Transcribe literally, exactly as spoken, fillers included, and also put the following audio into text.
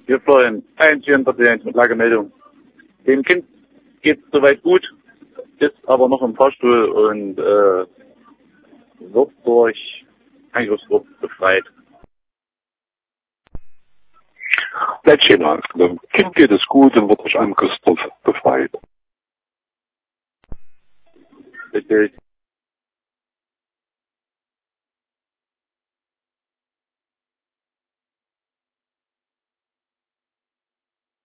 Wir freuen eins vierundvierzig mit Lagemeldung. Dem Kind geht soweit gut, ist aber noch im Fahrstuhl und äh, wird durch Angriffsgruppe befreit. Leitschema, dem Kind geht es gut und wird durch Angriffsgruppe befreit. Richtig.